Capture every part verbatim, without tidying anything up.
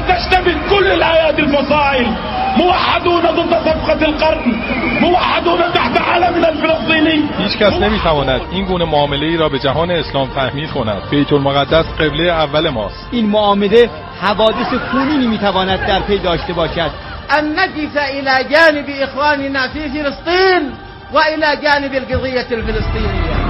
تشتمل كل الأيادي الفصائل، موحدون ضد صفقة القرن، موحدون تحت علم الفلسطيني. هیچ کس نمیتواند این گونه معامله‌ای را به جهان اسلام تحمیل کند. بیت المقدس قبله اول ماست. این معامله حوادث خونینی میتواند در پی داشته باشد. ان نجلس الى جانب اخواننا في فلسطين و الى جانب القضية الفلسطينية.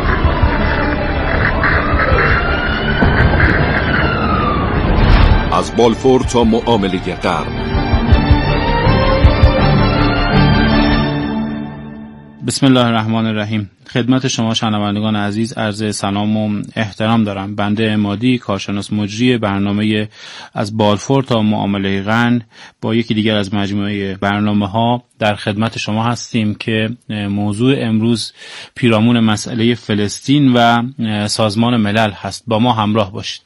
از بالفور تا معامله قرن. بسم الله الرحمن الرحیم. خدمت شما شنوندگان عزیز عرض سلام و احترام دارم. بنده عمادی، کارشناس مجری برنامه از بالفور تا معامله قرن، با یکی دیگر از مجموعه برنامه‌ها در خدمت شما هستیم که موضوع امروز پیرامون مسئله فلسطین و سازمان ملل هست. با ما همراه باشید.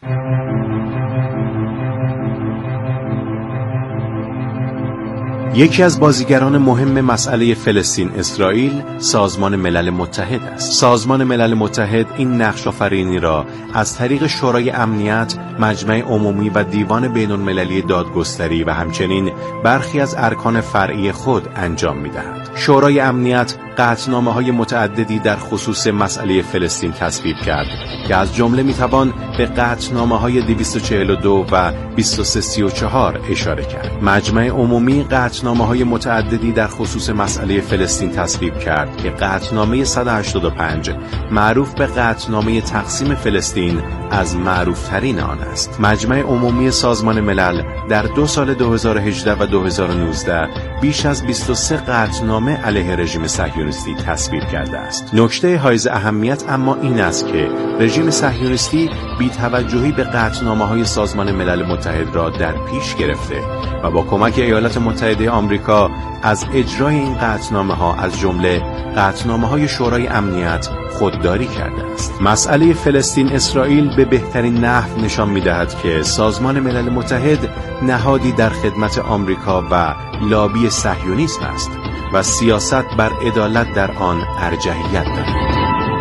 یکی از بازیگران مهم مسئله فلسطین اسرائیل سازمان ملل متحد است. سازمان ملل متحد این نقش آفرینی را از طریق شورای امنیت، مجمع عمومی و دیوان بین المللی دادگستری و همچنین برخی از ارکان فرعی خود انجام می‌دهد. شورای امنیت قطعنامه‌های متعددی در خصوص مسئله فلسطین تصویب کرد که از جمله میتوان به قطعنامه‌های دویست و چهل و دو و بیست و سه سی و چهار اشاره کرد. مجمع عمومی قطعنامه‌های متعددی در خصوص مسئله فلسطین تصویب کرد که قطعنامه صد و هشتاد و پنج معروف به قطعنامه تقسیم فلسطین از معروفترین آن است. مجمع عمومی سازمان ملل در دو سال دو هزار و هجده و دو هزار و نوزده بیش از بیست و سه قطعنامه علیه رژیم صهیونیستی تصویب کرده است. نکته حائز اهمیت اما این است که رژیم صهیونیستی بی‌توجهی به قطعنامه‌های سازمان ملل متحد را در پیش گرفته و با کمک ایالات متحده آمریکا از اجرای این قطعنامه‌ها از جمله قطعنامه‌های شورای امنیت خودداری کرده است. مسئله فلسطین اسرائیل به بهترین نحو نشان می‌دهد که سازمان ملل متحد نهادی در خدمت آمریکا و لابی صهیونیسم است و سیاست بر عدالت در آن ارجحیت دارد.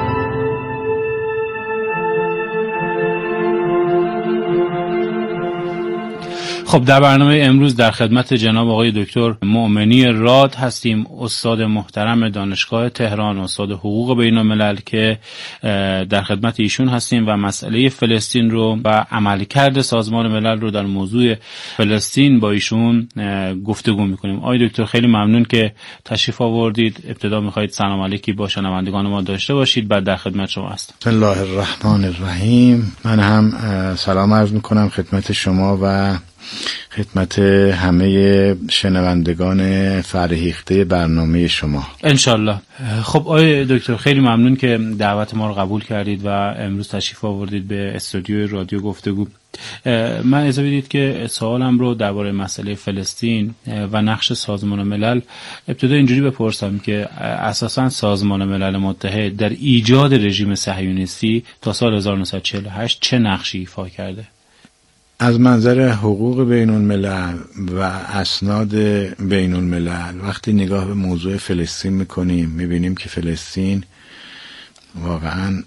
خب در برنامه امروز در خدمت جناب آقای دکتر مؤمنی راد هستیم، استاد محترم دانشگاه تهران، استاد حقوق بین الملل که در خدمت ایشون هستیم و مسئله فلسطین رو و عملکرد سازمان ملل رو در موضوع فلسطین با ایشون گفتگو میکنیم. آقای دکتر خیلی ممنون که تشریف آوردید. ابتدا میخواید سلام علیکی با شنوندگان ما داشته باشید، بعد در خدمت شما هستم. بسم الله الرحمن الرحیم. من هم سلام عرض میکنم خدمت شما و خدمت همه شنوندگان فرهیخته برنامه شما انشالله. خب آقای دکتر خیلی ممنون که دعوت ما رو قبول کردید و امروز تشریف آوردید به استودیوی رادیو گفتگو. من اجازه بدید که سوالم رو درباره مسئله فلسطین و نقش سازمان ملل ابتدا اینجوری بپرسم که اساساً سازمان ملل متحد در ایجاد رژیم صهیونیستی تا سال هزار و نهصد و چهل و هشت چه نقشی ایفا کرده؟ از منظر حقوق بین الملل و اسناد بین الملل وقتی نگاه به موضوع فلسطین میکنیم میبینیم که فلسطین واقعا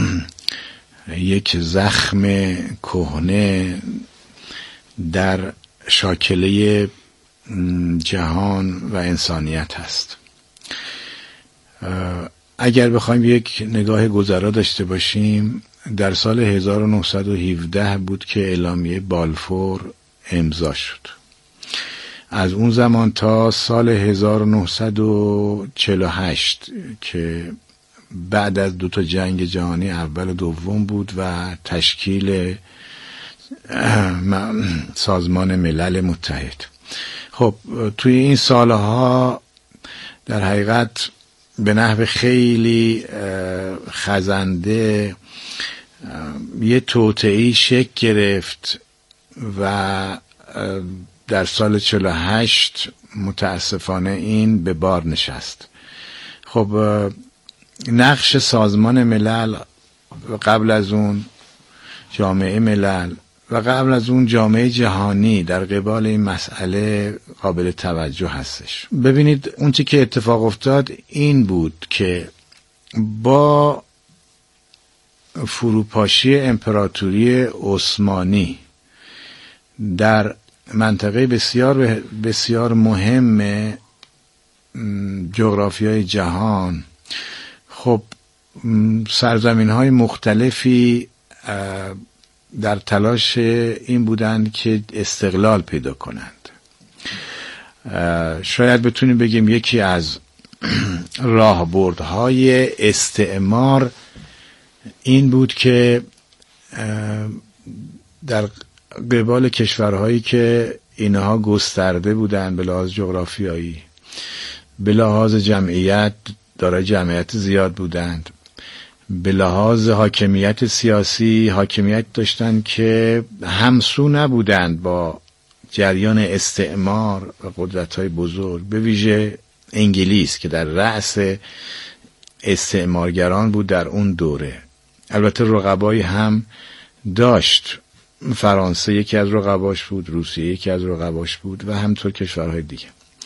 یک زخم کهنه در شاکله جهان و انسانیت هست. اگر بخوایم یک نگاه گذرا داشته باشیم، در سال هزار و نهصد و هفده بود که اعلامیه بالفور امضا شد. از اون زمان تا سال هزار و نهصد و چهل و هشت که بعد از دو تا جنگ جهانی اول و دوم بود و تشکیل سازمان ملل متحد. خب توی این سالها در حقیقت به نحو خیلی خزنده یه توطئه‌ای شکل گرفت و در سال چهل و هشت متاسفانه این به بار نشست. خب نقش سازمان ملل قبل از اون جامعه ملل و قبل از اون جامعه جهانی در قبال این مسئله قابل توجه هستش. ببینید اون چی که اتفاق افتاد این بود که با فروپاشی امپراتوری عثمانی در منطقه بسیار بسیار مهم جغرافیای جهان. خب سرزمین های مختلفی در تلاش این بودند که استقلال پیدا کنند. شاید بتونیم بگیم یکی از راهبردهای استعمار این بود که در قبال کشورهایی که اینها گسترده بودند به لحاظ جغرافیایی، به لحاظ جمعیت دارای جمعیت زیاد بودند، به لحاظ حاکمیت سیاسی حاکمیت داشتند که همسو نبودند با جریان استعمار و قدرت‌های بزرگ، به ویژه انگلیس که در رأس استعمارگران بود در اون دوره. البته رقبایی هم داشت، فرانسه یکی از رقباش بود، روسیه یکی از رقباش بود و همطور کشورهای دیگه.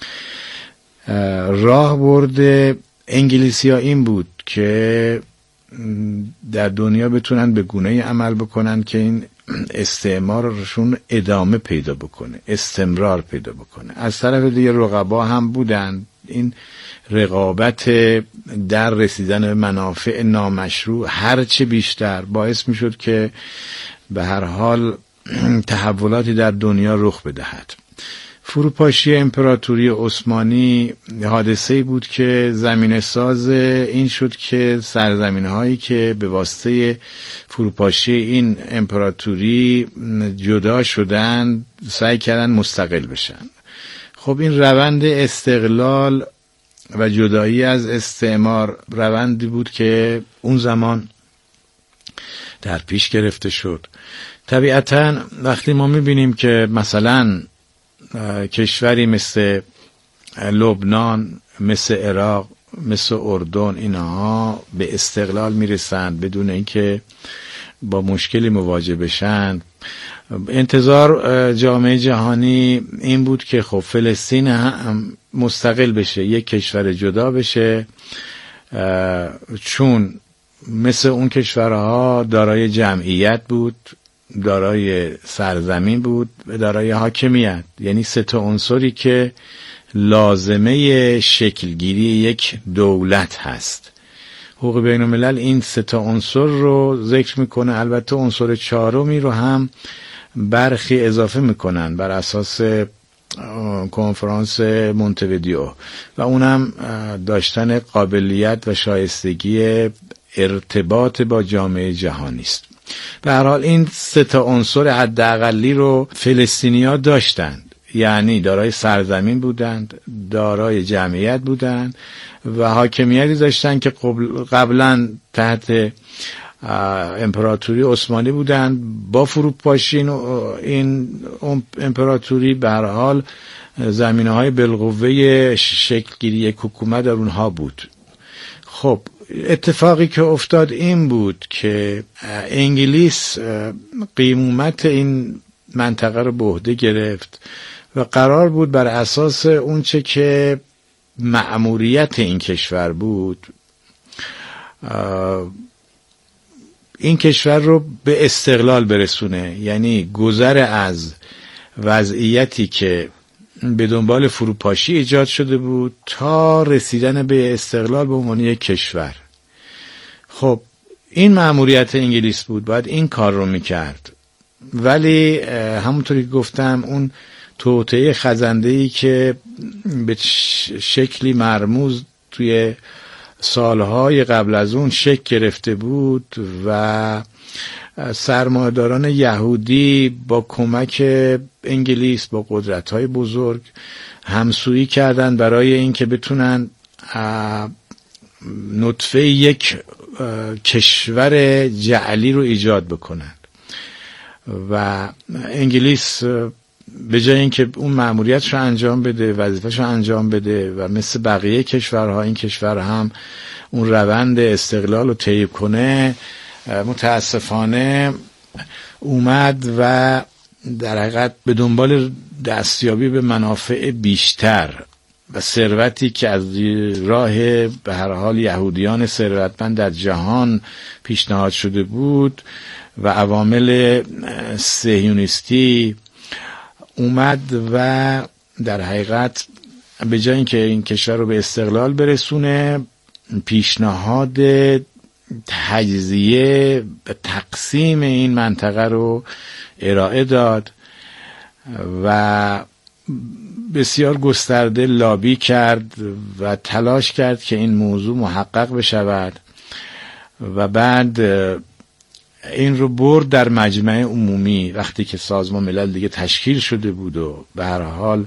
راهبرد انگلیسی‌ها این بود که در دنیا بتونن به گونه‌ای عمل بکنن که این استعمارشون ادامه پیدا بکنه، استمرار پیدا بکنه. از طرف دیگه رقبا هم بودن. این رقابت در رسیدن به منافع نامشروع هرچه بیشتر باعث میشد که به هر حال تحولاتی در دنیا رخ بدهد. فروپاشی امپراتوری عثمانی حادثه‌ای بود که زمینه ساز این شد که سرزمین‌هایی که به واسطه فروپاشی این امپراتوری جدا شدن سعی کردن مستقل بشن. خب این روند استقلال و جدایی از استعمار روندی بود که اون زمان در پیش گرفته شد. طبیعتاً وقتی ما می‌بینیم که مثلا کشوری مثل لبنان، مثل عراق، مثل اردن، اینها به استقلال میرسند بدون اینکه با مشکلی مواجه بشن، انتظار جامعه جهانی این بود که خب فلسطین هم مستقل بشه، یک کشور جدا بشه، چون مثل اون کشورها دارای جمعیت بود، دارای سرزمین بود و دارای حاکمیت. یعنی سه تا عنصری که لازمه شکلگیری یک دولت هست. حقوق بین الملل این سه تا عنصر رو ذکر میکنه. البته عنصر چهارمی رو هم برخی اضافه میکنن بر اساس کنفرانس مونته‌ویدئو و اونم داشتن قابلیت و شایستگی ارتباط با جامعه جهانی است. به هر حال این سه تا عنصر حداقلی رو فلسطینی‌ها داشتند، یعنی دارای سرزمین بودند، دارای جمعیت بودند و حاکمیتی داشتند که قبلا تحت امپراتوری عثمانی بودند. با فروپاشی این امپراتوری به هر حال زمینه‌های بالقوه شکل‌گیری یک حکومت در اونها بود. خب اتفاقی که افتاد این بود که انگلیس قیمومت این منطقه رو به عهده گرفت و قرار بود بر اساس اونچه که مأموریت این کشور بود این کشور رو به استقلال برسونه. یعنی گذر از وضعیتی که به دنبال فروپاشی ایجاد شده بود تا رسیدن به استقلال به عنوان یک کشور. خب این مأموریت انگلیس بود، باید این کار رو میکرد. ولی همونطوری که گفتم اون توطئه خزنده‌ای که به شکلی مرموز توی سالهای قبل از اون شکل گرفته بود و سرمایه‌داران یهودی با کمک انگلیس با قدرت‌های بزرگ همسویی کردند برای اینکه بتونن نطفه یک کشور جعلی رو ایجاد بکنند و انگلیس به جای اینکه اون مأموریتش رو انجام بده، وظیفه‌ش رو انجام بده و مثل بقیه کشورها این کشور هم اون روند استقلال رو طی کنه، متاسفانه اومد و در حقیقت به دنبال دستیابی به منافع بیشتر و ثروتی که از راه به هر حال یهودیان ثروتمند در جهان پیشنهاد شده بود و عوامل صهیونیستی اومد و در حقیقت به جای اینکه این کشور رو به استقلال برسونه، پیشنهاد تجزیه و تقسیم این منطقه رو ارائه داد و بسیار گسترده لابی کرد و تلاش کرد که این موضوع محقق بشود و بعد این رو برد در مجمع عمومی. وقتی که سازمان ملل دیگه تشکیل شده بود و به هر حال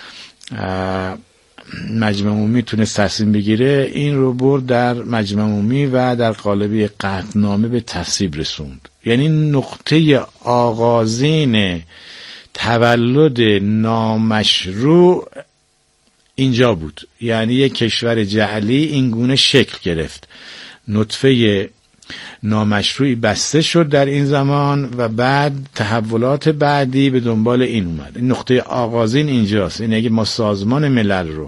مجمع عمومی تونست تصمیم بگیره، این رو برد در مجمع عمومی و در قالب قطعنامه به تصویب رسوند. یعنی نقطه آغازین تولد نامشروع اینجا بود. یعنی یک کشور جعلی این گونه شکل گرفت، نطفه نامشروعی بسته شد در این زمان و بعد تحولات بعدی به دنبال این اومد. این نقطه آغازین اینجاست. این اگه ما سازمان ملل رو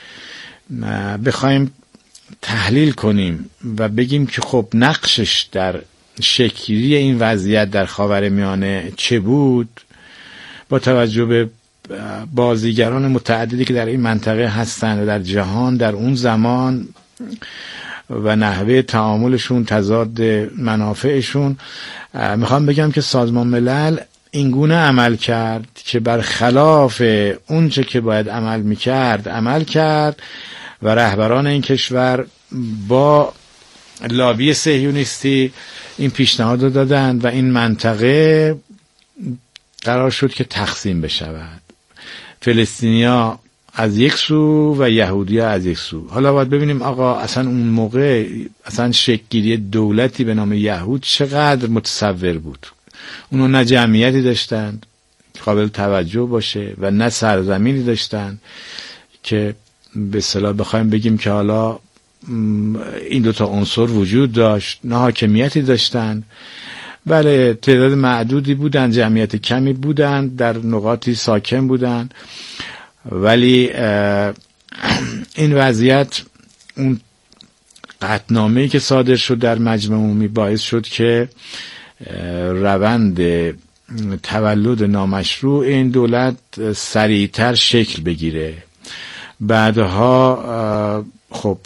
بخوایم تحلیل کنیم و بگیم که خب نقشش در شکلی این وضعیت در خاورمیانه چه بود، با توجه به بازیگران متعددی که در این منطقه هستند و در جهان در اون زمان و نحوه تعاملشون، تضاد منافعشون، میخوام بگم که سازمان ملل این گونه عمل کرد که برخلاف اون چه که باید عمل میکرد عمل کرد و رهبران این کشور با لابی صهیونیستی این پیشنهاد رو دادند و این منطقه قرار شد که تقسیم بشود، فلسطینیا از یک سو و یهودیا از یک سو. حالا باید ببینیم آقا اصلا اون موقع اصلا شکل‌گیری دولتی به نام یهود چقدر متصور بود. اونو نه جمعیتی داشتند قابل توجه باشه و نه سرزمینی داشتند که به اصطلاح بخوایم بگیم که حالا این دوتا عنصر وجود داشت، نه حاکمیتی داشتند. بله تعداد معدودی بودند، جمعیت کمی بودند، در نقاطی ساکن بودند، ولی این وضعیت اون قطعنامه‌ای که صادر شد در مجمع عمومی باعث شد که روند تولد نامشروع این دولت سریعتر شکل بگیره. بعدها خب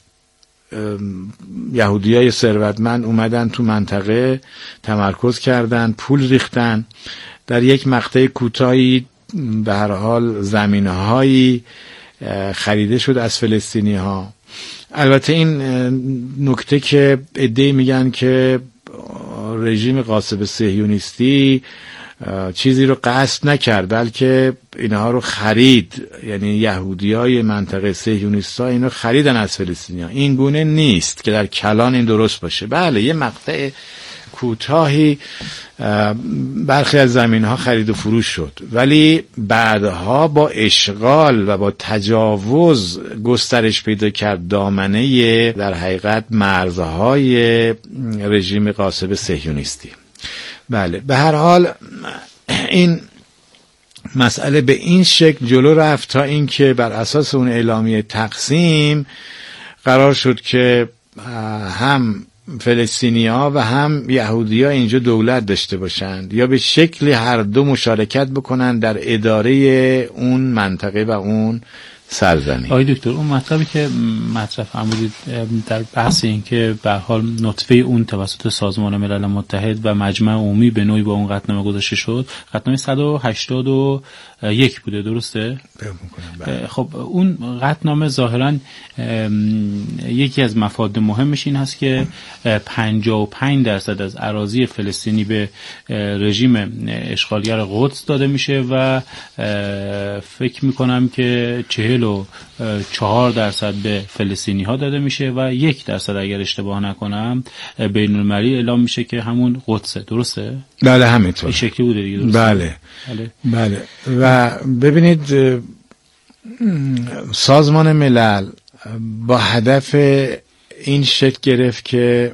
یهودیای ثروتمند اومدن تو منطقه تمرکز کردن، پول ریختن، در یک مقطع کوتاهی به هر حال زمینهایی خریده شد از فلسطینی ها. البته این نکته که عده‌ای میگن که رژیم غاصب صهیونیستی چیزی رو قصد نکرد بلکه اینها رو خرید، یعنی یهودیای منطقه صهیونیست‌ها اینو خریدن از فلسطینی‌ها. این گونه نیست که در کلان این درست باشه. بله یه مقطع کوتاهی برخی از زمین‌ها خرید و فروش شد، ولی بعدها با اشغال و با تجاوز گسترش پیدا کرد دامنه در حقیقت مرزهای رژیم غاصب صهیونیستی. بله به هر حال این مسئله به این شکل جلو رفت تا اینکه بر اساس اون اعلامیه تقسیم قرار شد که هم فلسطینی‌ها و هم یهودی‌ها اینجا دولت داشته باشند یا به شکلی هر دو مشارکت بکنند در اداره اون منطقه و اون سرزمین. آقای دکتر اون مطلبی که مطرح فرمودید در بحث این که به حال نطفه اون توسط سازمان ملل متحد و مجمع عمومی به نوعی با اون قطعنامه گذاشته شد، قطعنامه صد و هشتاد و یک بوده درسته؟ خب اون قطعنامه ظاهراً یکی از مفاد مهمش این هست که پنجاه و پنج درصد از اراضی فلسطینی به رژیم اشغالگر قدس داده میشه و فکر میکنم که چهل و چهار درصد به فلسطینی ها داده میشه و یک درصد اگر اشتباه نکنم بین المللی اعلام میشه که همون قدسه. درسته؟ بله همینطور. این شکلی بوده دیگه درسته؟ بله بله, بله. و ببینید سازمان ملل با هدف این شکل گرفت که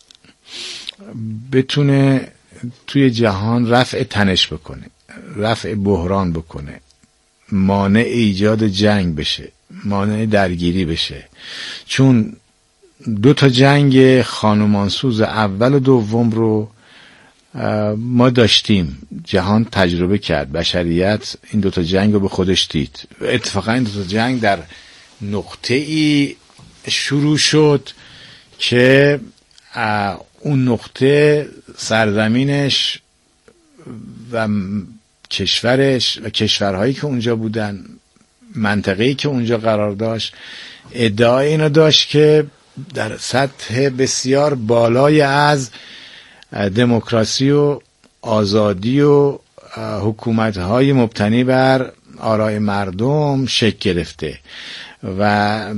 بتونه توی جهان رفع تنش بکنه، رفع بحران بکنه، مانع ایجاد جنگ بشه، مانع درگیری بشه. چون دو تا جنگ خانمانسوز اول و دوم رو ما داشتیم، جهان تجربه کرد، بشریت این دوتا جنگ رو به خودش دید. اتفاقا این دوتا جنگ در نقطه ای شروع شد که اون نقطه سرزمینش و کشورش و کشورهایی که اونجا بودن، منطقه‌ای که اونجا قرار داشت، ادعای اینو داشت که در سطح بسیار بالای از دموکراسی و آزادی و حکومت‌های مبتنی بر آراء مردم شکل گرفته و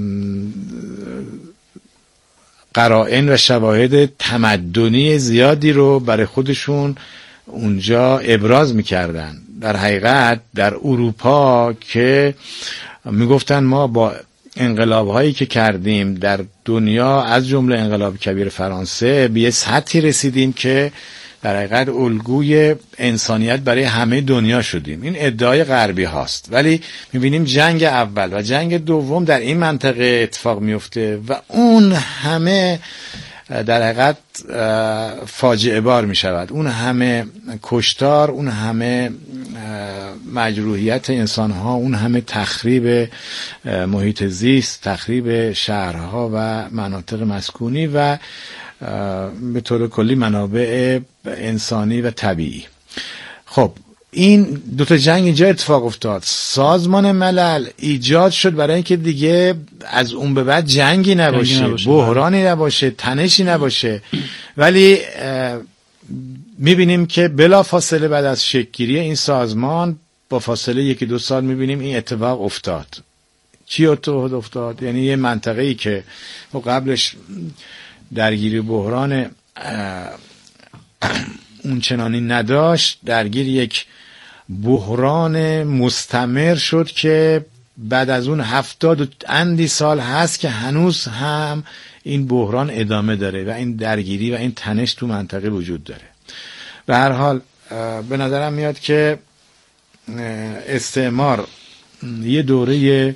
قرائن و شواهد تمدنی زیادی رو برای خودشون اونجا ابراز می‌کردن. در حقیقت در اروپا که میگفتن ما با انقلاب‌هایی که کردیم در دنیا، از جمله انقلاب کبیر فرانسه، به یه سطحی رسیدیم که در حقیقت الگوی انسانیت برای همه دنیا شدیم. این ادعای غربی هاست، ولی میبینیم جنگ اول و جنگ دوم در این منطقه اتفاق میفته و اون همه در حقیقت فاجعه بار می شود. اون همه کشتار، اون همه مجروحیت انسان ها، اون همه تخریب محیط زیست، تخریب شهرها و مناطق مسکونی و به طور کلی منابع انسانی و طبیعی. خب این دوتا جنگ اینجا اتفاق افتاد. سازمان ملل ایجاد شد برای اینکه دیگه از اون به بعد جنگی نباشه، نباشه بحرانی نباشه، تنشی نباشه. ولی میبینیم که بلا فاصله بعد از شکل‌گیری این سازمان با فاصله یکی دو سال میبینیم این اتفاق افتاد. چی اتفاق افتاد؟ یعنی یه منطقه‌ای که قبلش درگیری بحران اون چنانی نداشت، درگیر یک بحران مستمر شد که بعد از اون هفتاد و اندی سال هست که هنوز هم این بحران ادامه داره و این درگیری و این تنش تو منطقه وجود داره. به هر حال به نظرم میاد که استعمار یه دوره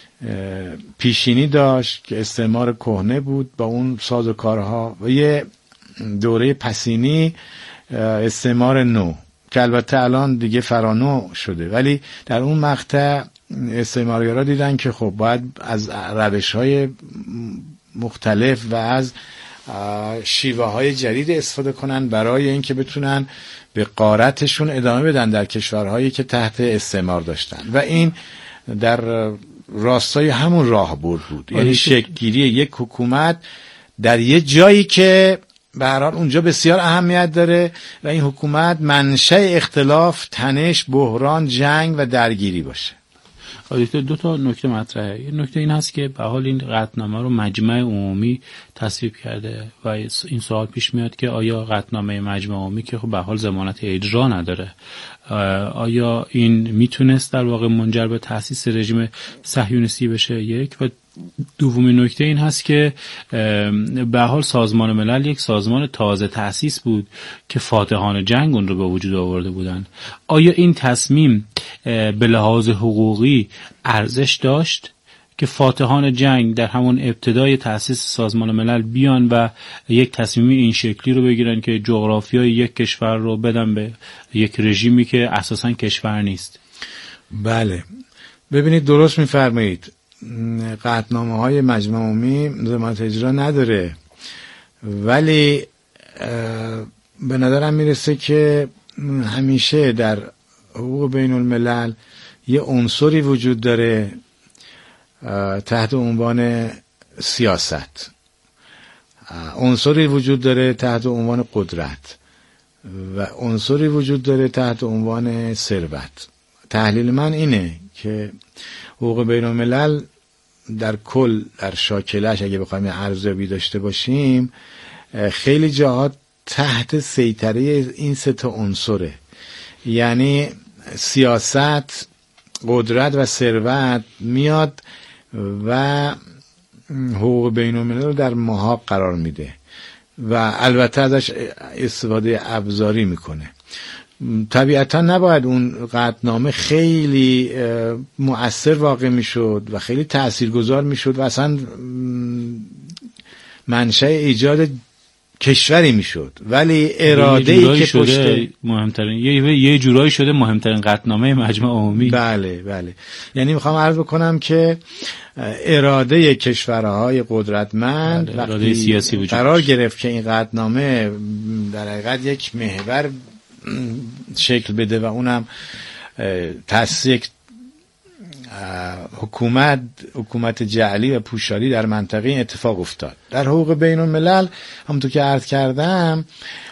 پیشینی داشت که استعمار کهنه بود با اون سازوکارها و یه دوره پسینی استعمار نو که البته الان دیگه فرانو شده، ولی در اون مقطع استعمارگرا دیدن که خب باید از روش‌های مختلف و از شیوه‌های جدید استفاده کنن برای اینکه بتونن به غارتشون ادامه بدن در کشورهایی که تحت استعمار داشتن و این در راستای همون راهبرد بود، یعنی شکل‌گیری یک حکومت در یه جایی که به هر حال اونجا بسیار اهمیت داره و این حکومت منشأ اختلاف، تنش، بحران، جنگ و درگیری باشه. آیدکتر دو تا نکته مطرحه. یه نکته این هست که به حال این قطعنامه رو مجمع عمومی تصویب کرده و این سوال پیش میاد که آیا قطعنامه مجمع عمومی که خب به حال ضمانت اجرا نداره، آیا این میتونست در واقع منجر به تأسیس رژیم صهیونیستی بشه؟ یک. و دومین نکته این هست که به حال سازمان ملل یک سازمان تازه تأسیس بود که فاتحان جنگ اون رو به وجود آورده بودن. آیا این تصمیم به لحاظ حقوقی ارزش داشت که فاتحان جنگ در همون ابتدای تأسیس سازمان ملل بیان و یک تصمیم این شکلی رو بگیرن که جغرافیای یک کشور رو بدن به یک رژیمی که اساساً کشور نیست؟ بله، ببینید درست می‌فرمایید. قطعنامه های مجمع عمومی ضمانت اجرا نداره، ولی به نظرم میرسه که همیشه در حقوق بین الملل یه عنصری وجود داره تحت عنوان سیاست، عنصری وجود داره تحت عنوان قدرت و عنصری وجود داره تحت عنوان ثروت. تحلیل من اینه که حقوق بین الملل در کل، در شاکلش اگه بخوایم ارزیابی داشته باشیم، خیلی جاها تحت سیطره این سه تا عنصره، یعنی سیاست، قدرت و ثروت میاد و حقوق بین الملل رو در محاق قرار میده و البته ازش استفاده ابزاری میکنه. طبیعتا نباید اون قطعنامه خیلی مؤثر واقع میشد و خیلی تاثیرگذار میشد و اصلا منشأ ایجاد کشوری میشد، ولی اراده‌ای که پشت مهمترین یه یه جورایی شده مهمترین قطعنامه مجمع عمومی. بله بله، یعنی میخوام عرض بکنم که اراده کشورهای قدرتمند بله، اراده سیاسی وجود قرار گرفت که این قطعنامه در حقیقت یک محور شکل بده و اونم تأسیس یک حکومت حکومت جعلی و پوشالی در منطقه این اتفاق افتاد. در حقوق بین الملل همونطور که عرض کردم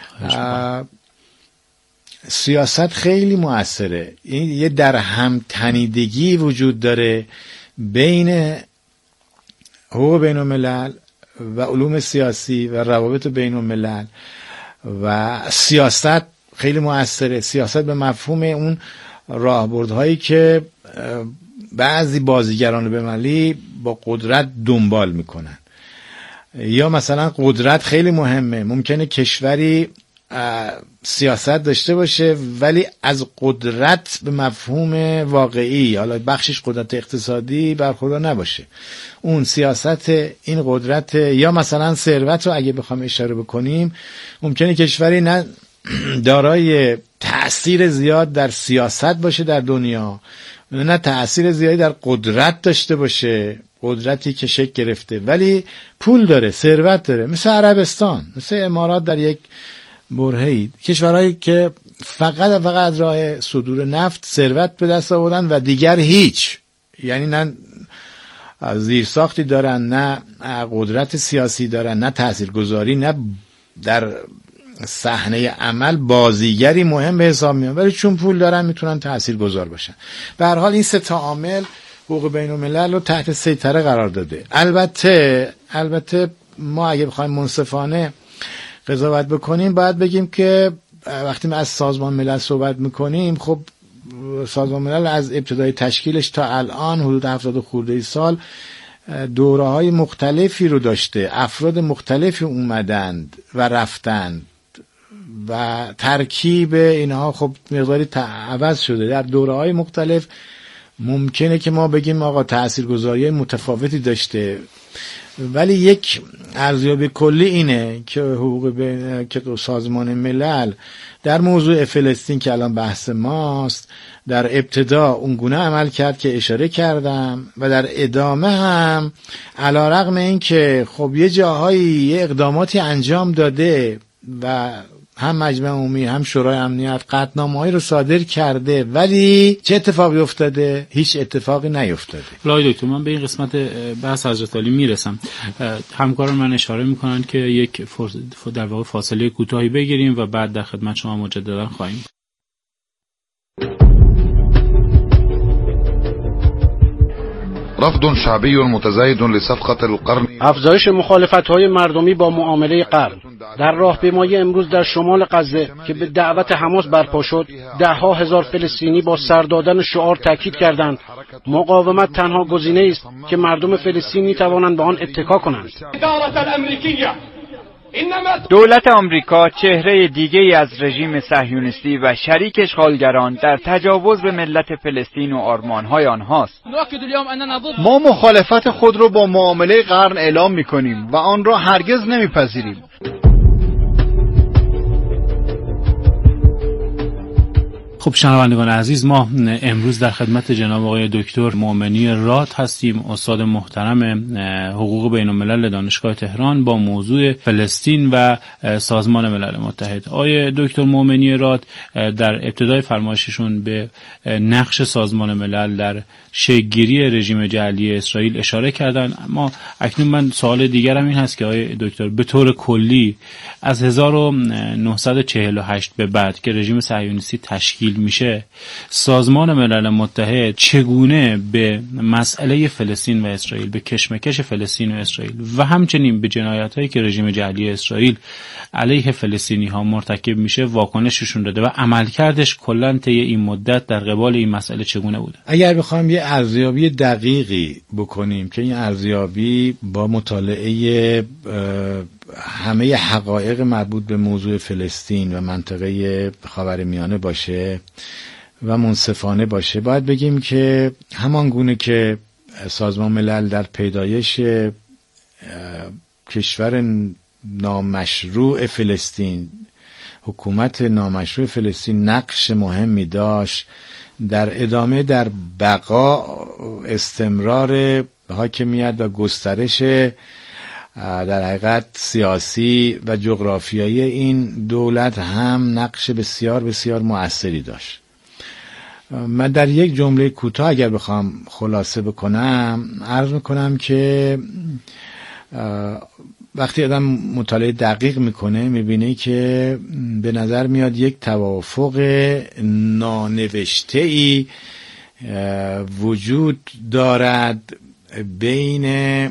سیاست خیلی مؤثره. این یه در هم تنیدگی وجود داره بین حقوق بین الملل و علوم سیاسی و روابط بین الملل و سیاست خیلی مؤثره. سیاست به مفهوم اون راهبردهایی که بعضی بازیگران بین‌المللی با قدرت دنبال میکنن، یا مثلا قدرت خیلی مهمه، ممکنه کشوری سیاست داشته باشه ولی از قدرت به مفهوم واقعی، حالا بخشش قدرت اقتصادی برخوردار نباشه. اون سیاست این قدرت یا مثلا ثروت رو اگه بخوام اشاره بکنیم، ممکنه کشوری نه دارای تأثیر زیاد در سیاست باشه در دنیا، نه تأثیر زیادی در قدرت داشته باشه، قدرتی که شکل گرفته ولی پول داره، ثروت داره، مثل عربستان، مثل امارات در یک برهه‌ای، کشورهایی که فقط فقط از راه صدور نفت ثروت به دست آوردن و دیگر هیچ، یعنی نه زیرساختی دارن، نه قدرت سیاسی دارن، نه تاثیرگذاری، نه در صحنه عمل بازیگری مهم به حساب میان، ولی چون پول دارن میتونن تاثیرگذار باشن. به هر حال این سه تا عامل حقوق بین الملل رو تحت سیطره قرار داده. البته البته ما اگه بخوایم منصفانه قضاوت بکنیم باید بگیم که وقتی ما از سازمان ملل صحبت میکنیم، خب سازمان ملل از ابتدای تشکیلش تا الان حدود هفتاد خورده سال دوره های مختلفی رو داشته، افراد مختلفی اومدند و رفتند و ترکیب اینها خب مقداری عوض شده در دوره های مختلف. ممکنه که ما بگیم آقا تاثیرگذاری متفاوتی داشته، ولی یک ارزیابی کلی اینه که حقوق بین که سازمان ملل در موضوع فلسطین که الان بحث ماست در ابتدا اونگونه عمل کرد که اشاره کردم و در ادامه هم علیرغم این که خب یه جاهایی یه اقداماتی انجام داده و هم مجمع عمومی هم شورای امنیت قطعنامه‌ای رو صادر کرده، ولی چه اتفاقی افتاده؟ هیچ اتفاقی نیفتاده. لای دکتر، من به این قسمت بحث حضرت عالی میرسم. همکاران من اشاره میکنن که یک در واقع فاصله کوتاهی بگیریم و بعد در خدمت شما مجددا خواهیم. رفض شعبی متزاید لصفقة القرن. افزایش مخالفت‌های مردمی با معامله قرن. در راهپیمایی امروز در شمال غزه که به دعوت حماس برپا شد، ده‌ها هزار فلسطینی با سر دادن شعار تاکید کردند مقاومت تنها گزینه‌ای است که مردم فلسطین می‌توانند به آن اتکا کنند. دولت آمریکا چهره دیگری از رژیم صهیونیستی و شریک اشغالگران در تجاوز به ملت فلسطین و آرمان‌های آنهاست. ما مخالفت خود را با معامله قرن اعلام می‌کنیم و آن را هرگز نمی‌پذیریم. خب شنوندگان عزیز، ما امروز در خدمت جناب آقای دکتر مؤمنی راد هستیم، استاد محترم حقوق بین الملل دانشگاه تهران با موضوع فلسطین و سازمان ملل متحد. آقای دکتر مؤمنی راد در ابتدای فرمایششون به نقش سازمان ملل در شکل‌گیری رژیم جعلی اسرائیل اشاره کردن، اما اکنون من سوال دیگرم این هست که آقای دکتر به طور کلی از هزار و نهصد و چهل و هشت به بعد که رژیم صهیونیستی تشکیل میشه، سازمان ملل متحد چگونه به مسئله فلسطین و اسرائیل، به کشمکش فلسطین و اسرائیل و همچنین به جنایت‌هایی که رژیم جعلی اسرائیل علیه فلسطینی‌ها مرتکب میشه واکنششون داده و عملکردش کلاً طی این مدت در قبال این مسئله چگونه بوده؟ اگر بخوایم یه ارزیابی دقیقی بکنیم که این ارزیابی با مطالعه همه حقایق مربوط به موضوع فلسطین و منطقه خاورمیانه باشه و منصفانه باشه، باید بگیم که همان گونه که سازمان ملل در پیدایش کشور نامشروع فلسطین، حکومت نامشروع فلسطین نقش مهمی داشت در ادامه، در بقا، استمرار حاکمیت و گسترش در حقیقت سیاسی و جغرافیایی این دولت هم نقش بسیار بسیار مؤثری داشت. من در یک جمله کوتاه اگر بخوام خلاصه بکنم، عرض میکنم که وقتی آدم مطالعه دقیق میکنه میبینه که به نظر میاد یک توافق نانوشته‌ای وجود دارد بین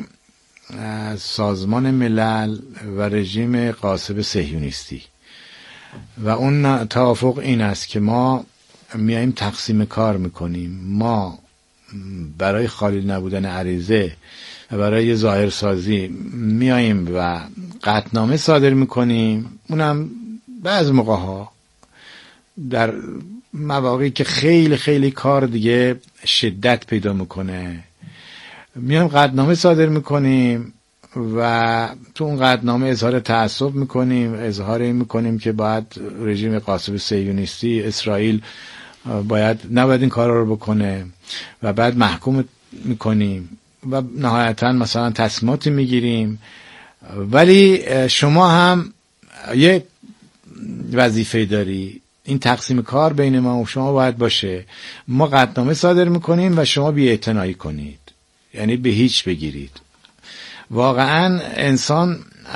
سازمان ملل و رژیم غاصب صهیونیستی و اون توافق این است که ما میایم تقسیم کار میکنیم. ما برای خالی نبودن عریضه و برای ظاهرسازی میایم و قطعنامه صادر میکنیم، اونم بعض موقع ها در مواقعی که خیلی خیلی کار دیگه شدت پیدا میکنه میایم قطعنامه صادر میکنیم و تو اون قطعنامه اظهار تعصب میکنیم، اظهار این میکنیم که باید رژیم غاصب صهیونیستی اسرائیل باید نباید این کارا رو بکنه و بعد محکوم میکنیم و نهایتا مثلا تصمیماتی میگیریم. ولی شما هم یه وظیفه داری، این تقسیم کار بین ما و شما باید باشه. ما قطعنامه صادر میکنیم و شما بی‌اعتنایی کنید، یعنی به هیچ بگیرید. واقعا انسان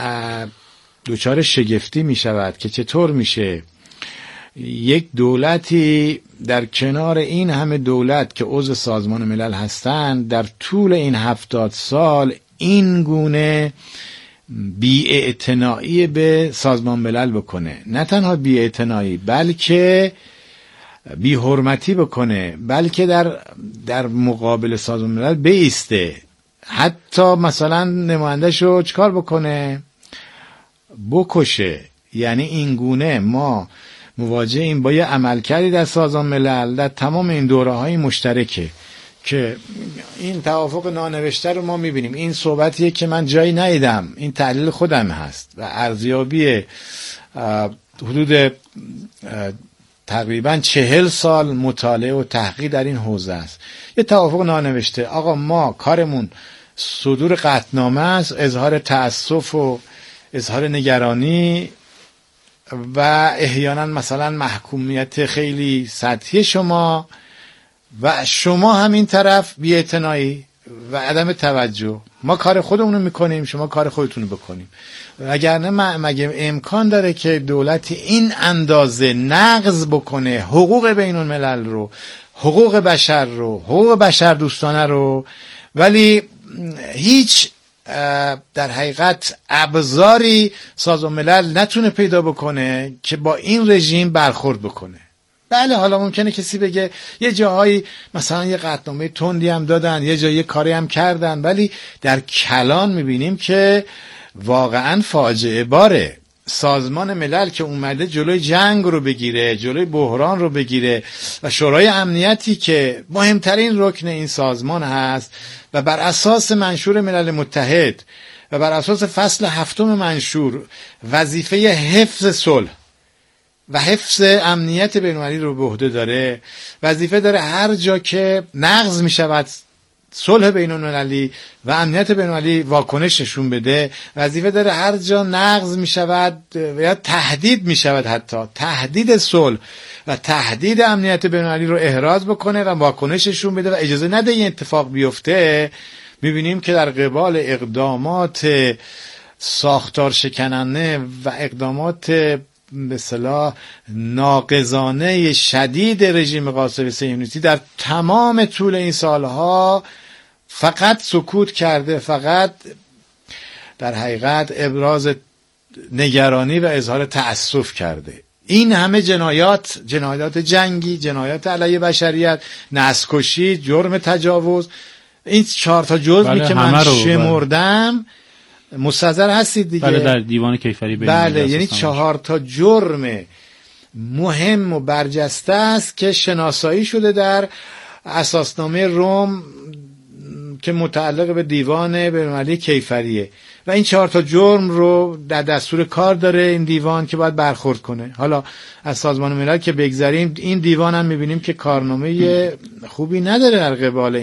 دچار شگفتی میشود که چطور میشه یک دولتی در کنار این همه دولت که عضو سازمان ملل هستند در طول این هفتاد سال این گونه بی‌اعتنایی به سازمان ملل بکنه. نه تنها بی‌اعتنایی بلکه بی‌حرمتی بکنه، بلکه در در مقابل سازمان ملل بایسته. حتی مثلا نماینده‌شو چیکار بکنه؟ بکشه. یعنی این گونه ما مواجهیم با یه عملکردی در سازمان ملل در تمام این دوره‌های مشترکه که این توافق نانوشته رو ما میبینیم. این صحبتیه که من جایی ندیدم، این تحلیل خودم هست و ارزیابی حدود تقریبا چهل سال مطالعه و تحقیق در این حوزه است. یه توافق نانوشته، آقا ما کارمون صدور قطعنامه است، اظهار تأسف و اظهار نگرانی و احیانا مثلا محکومیت خیلی سطحی شما و شما هم این طرف بی‌اعتنایی و عدم توجه. ما کار خودمون رو میکنیم، شما کار خودتون رو بکنیم. وگرنه مگه امکان داره که دولتی این اندازه نقض بکنه حقوق بین الملل رو، حقوق بشر رو، حقوق بشر دوستانه رو، ولی هیچ در حقیقت ابزاری سازمان ملل نتونه پیدا بکنه که با این رژیم برخورد بکنه؟ بله، حالا ممکنه کسی بگه یه جاهایی مثلا یه قطعنامه تندی هم دادن، یه جایی کاری هم کردن، ولی در کلان میبینیم که واقعا فاجعه باره. سازمان ملل که اومده جلوی جنگ رو بگیره، جلوی بحران رو بگیره و شورای امنیتی که مهمترین رکن این سازمان هست و بر اساس منشور ملل متحد و بر اساس فصل هفتم منشور وظیفه حفظ صلح و حفظ امنیت بین‌المللی رو به عهده داره، وظیفه داره هر جا که نقض می شود صلح بین‌المللی و امنیت بین‌المللی واکنش نشون بده، وظیفه داره هر جا نقض می شود یا تهدید می شود، حتی تهدید صلح و تهدید امنیت بین‌المللی رو احراز بکنه و واکنش نشون بده و اجازه نده این اتفاق بیفته. می‌بینیم که در قبال اقدامات ساختار شکننده و اقدامات به اصطلاح ناقضانه شدید رژیم غاصب صهیونیستی در تمام طول این سالها فقط سکوت کرده، فقط در حقیقت ابراز نگرانی و اظهار تأسف کرده. این همه جنایات، جنایات جنگی، جنایات علیه بشریت، نسل‌کشی، جرم تجاوز، این چهار تا جزئی که من شمردم مستحضر هستید دیگه. بله، در دیوان کیفری بین بله، یعنی چهار تا جرم مهم و برجسته است که شناسایی شده در اساسنامه روم که متعلق به دیوان بین‌المللی کیفریه و این چهار تا جرم رو در دستور کار داره این دیوان که باید برخورد کنه. حالا از سازمان ملل که بگذریم، این دیوان هم میبینیم که کارنامه خوبی نداره در قبال